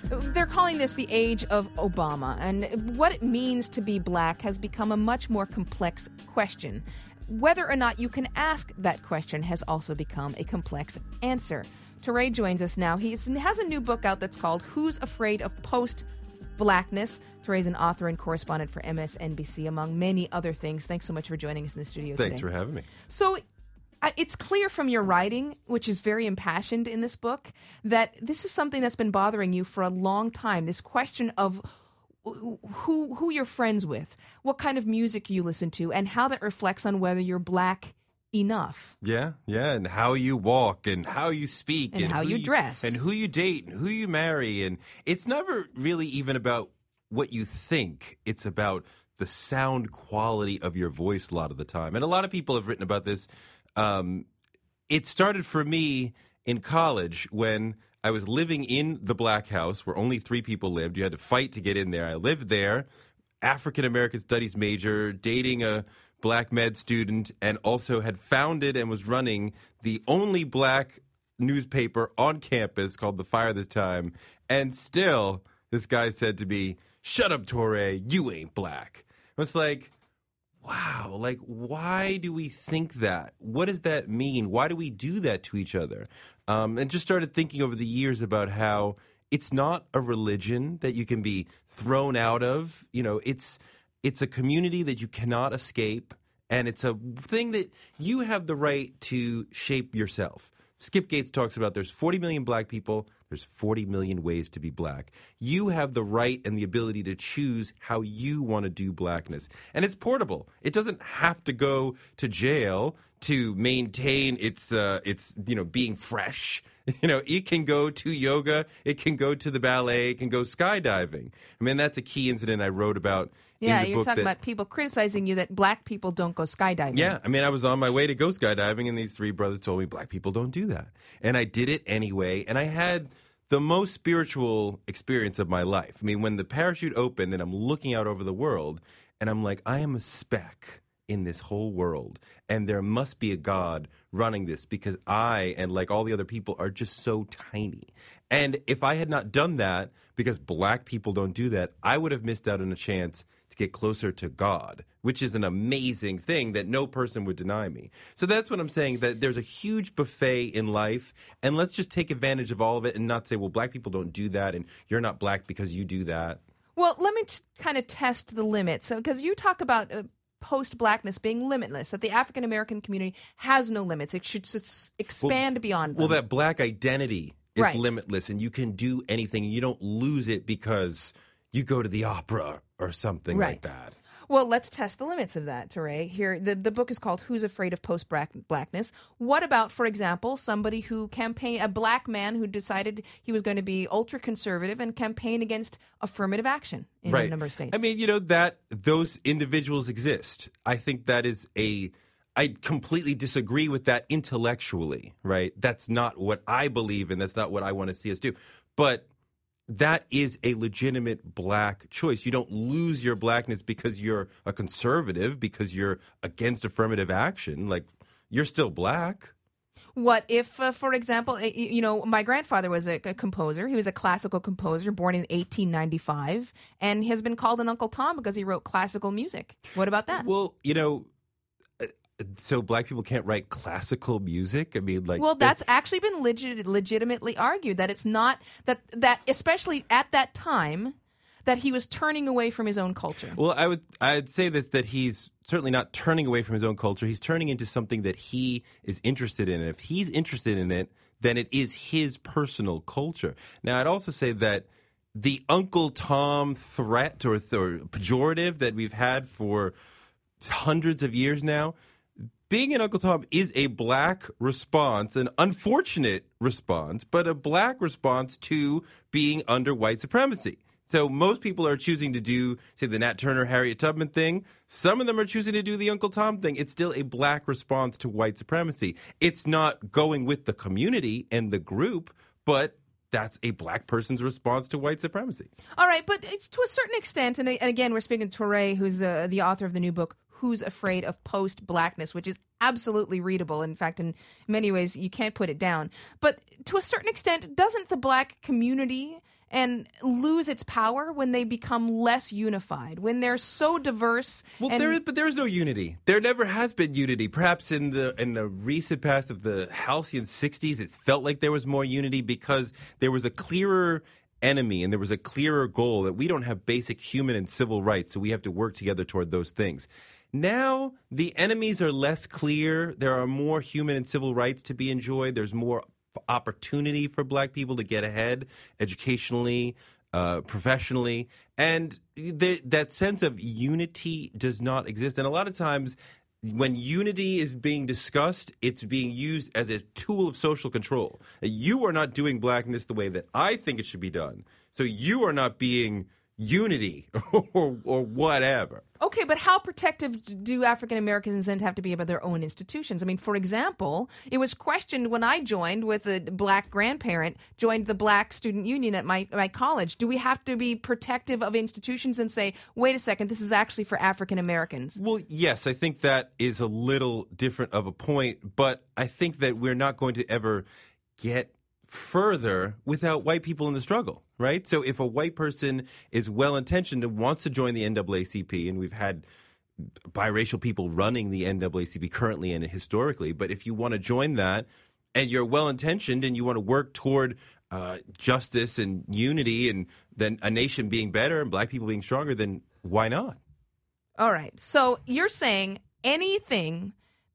They're calling this the age of Obama, and what it means to be black has become a much more complex question. Whether or not you can ask that question has also become a complex answer. Teray joins us now. He has a new book out that's called Who's Afraid of Post-Blackness? Teray's an author and correspondent for MSNBC, among many other things. Thanks so much for joining us in the studio today. Thanks for having me. So it's clear from your writing, which is very impassioned in this book, that this is something that's been bothering you for a long time. This question of who you're friends with, what kind of music you listen to, and how that reflects on whether you're black enough. Yeah, and how you walk and how you speak and how you dress and who you date and who you marry. And it's never really even about what you think. It's about the sound quality of your voice a lot of the time. And a lot of people have written about this. It started for me in college when I was living in the Black House where only 3 people lived. You had to fight to get in there. I lived there, African-American studies major, dating a black med student, and also had founded and was running the only black newspaper on campus called The Fire This Time. And still, this guy said to me, "Shut up, Touré, you ain't black." I was like, wow, like, why do we think that? What does that mean? Why do we do that to each other? And just started thinking over the years about how it's not a religion that you can be thrown out of. You know, it's a community that you cannot escape, and it's a thing that you have the right to shape yourself. Skip Gates talks about there's 40 million black people. There's 40 million ways to be black. You have the right and the ability to choose how you want to do blackness. And it's portable. It doesn't have to go to jail to maintain its being fresh. It can go to yoga. It can go to the ballet. It can go skydiving. I mean, that's a key incident I wrote about. Yeah, you're talking about people criticizing you that black people don't go skydiving. Yeah, I mean, I was on my way to go skydiving, and these 3 brothers told me black people don't do that. And I did it anyway, and I had the most spiritual experience of my life. I mean, when the parachute opened and I'm looking out over the world, and I'm like, I am a speck in this whole world, and there must be a God running this because I and like all the other people are just so tiny. And if I had not done that, because black people don't do that, I would have missed out on a chance to get closer to God, which is an amazing thing that no person would deny me. So that's what I'm saying, that there's a huge buffet in life, and let's just take advantage of all of it and not say, well, black people don't do that, and you're not black because you do that. Well, let me kind of test the limits, because you talk about post-blackness being limitless, that the African-American community has no limits. It should expand beyond them. Well, that black identity is limitless, and you can do anything, and you don't lose it because you go to the opera or something like that. Well, let's test the limits of that, Teray. Here, the book is called Who's Afraid of Post-Blackness? What about, for example, somebody who a black man who decided he was going to be ultra-conservative and campaign against affirmative action in a number of states? I mean, that those individuals exist. I think that is I completely disagree with that intellectually, right? That's not what I believe, and that's not what I want to see us do. But that is a legitimate black choice. You don't lose your blackness because you're a conservative, because you're against affirmative action. Like, you're still black. What if, for example, my grandfather was a composer. He was a classical composer born in 1895 and has been called an Uncle Tom because he wrote classical music. What about that? Well, so black people can't write classical music? I mean, like... Well, that's actually been legitimately argued, that it's not... That especially at that time, that he was turning away from his own culture. Well, I'd say this, that he's certainly not turning away from his own culture. He's turning into something that he is interested in. And if he's interested in it, then it is his personal culture. Now, I'd also say that the Uncle Tom threat or pejorative that we've had for hundreds of years now... Being an Uncle Tom is a black response, an unfortunate response, but a black response to being under white supremacy. So most people are choosing to do, say, the Nat Turner, Harriet Tubman thing. Some of them are choosing to do the Uncle Tom thing. It's still a black response to white supremacy. It's not going with the community and the group, but that's a black person's response to white supremacy. All right, but it's to a certain extent, and again, we're speaking to Touré, who's the author of the new book, Who's Afraid of Post-Blackness, which is absolutely readable. In fact, in many ways, you can't put it down. But to a certain extent, doesn't the black community and lose its power when they become less unified, when they're so diverse? Well, there is no unity. There never has been unity. Perhaps in the recent past of the halcyon 60s, it felt like there was more unity because there was a clearer enemy and there was a clearer goal that we don't have basic human and civil rights, so we have to work together toward those things. Now, the enemies are less clear. There are more human and civil rights to be enjoyed. There's more opportunity for black people to get ahead educationally, professionally, and that sense of unity does not exist. And a lot of times when unity is being discussed, it's being used as a tool of social control. You are not doing blackness the way that I think it should be done, so you are not being unity or whatever. Okay, but how protective do African Americans then have to be about their own institutions? I mean, for example, it was questioned when I joined with a black grandparent, joined the Black Student Union at my college. Do we have to be protective of institutions and say, wait a second, this is actually for African Americans? Well, yes, I think that is a little different of a point, but I think that we're not going to ever get further without white people in the struggle, right? So if a white person is well-intentioned and wants to join the NAACP, and we've had biracial people running the NAACP currently and historically, but if you want to join that and you're well-intentioned and you want to work toward justice and unity and then a nation being better and black people being stronger, then why not? All right. So you're saying any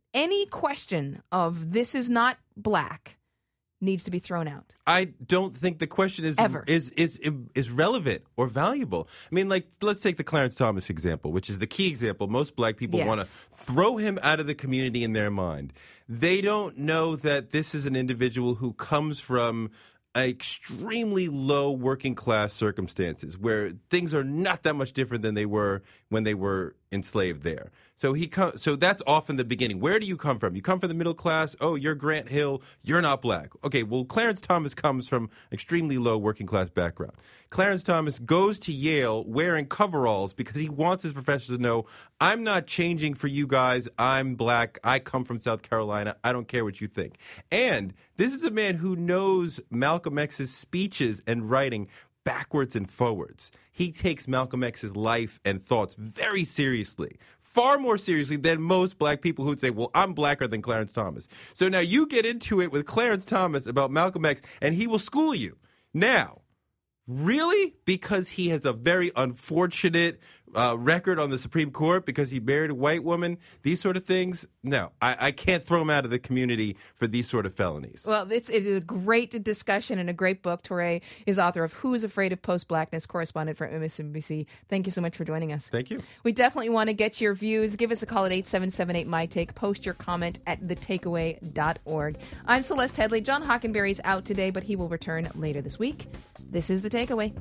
question of this is not black needs to be thrown out. I don't think the question is relevant or valuable. I mean, like, let's take the Clarence Thomas example, which is the key example. Most black people want to throw him out of the community in their mind. They don't know that this is an individual who comes from extremely low working class circumstances where things are not that much different than they were when they were enslaved there. So that's often the beginning. Where do you come from? You come from the middle class. Oh, you're Grant Hill. You're not black. Okay, well, Clarence Thomas comes from extremely low working class background. Clarence Thomas goes to Yale wearing coveralls because he wants his professors to know, I'm not changing for you guys. I'm black. I come from South Carolina. I don't care what you think. And this is a man who knows Malcolm X's speeches and writing backwards and forwards. He takes Malcolm X's life and thoughts very seriously, far more seriously than most black people who would say, well, I'm blacker than Clarence Thomas. So now you get into it with Clarence Thomas about Malcolm X, and he will school you. Now, really? Because he has a very unfortunate record on the Supreme Court, because he married a white woman, these sort of things? No, I can't throw him out of the community for these sort of felonies. Well, it is a great discussion and a great book. Touré is author of Who's Afraid of Post-Blackness, correspondent for MSNBC. Thank you so much for joining us. Thank you. We definitely want to get your views. Give us a call at 877-8-MY-TAKE. Post your comment at thetakeaway.org. I'm Celeste Headley. John Hockenberry's out today, but he will return later this week. This is The Takeaway.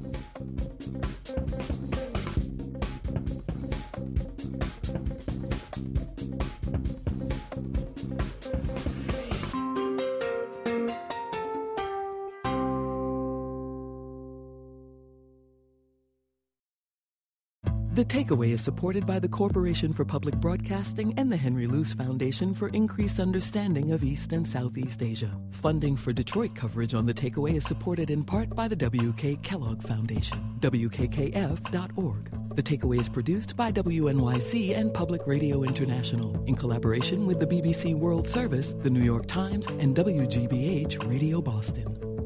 The Takeaway is supported by the Corporation for Public Broadcasting and the Henry Luce Foundation for Increased Understanding of East and Southeast Asia. Funding for Detroit coverage on The Takeaway is supported in part by the W.K. Kellogg Foundation, WKKF.org. The Takeaway is produced by WNYC and Public Radio International in collaboration with the BBC World Service, the New York Times, and WGBH Radio Boston.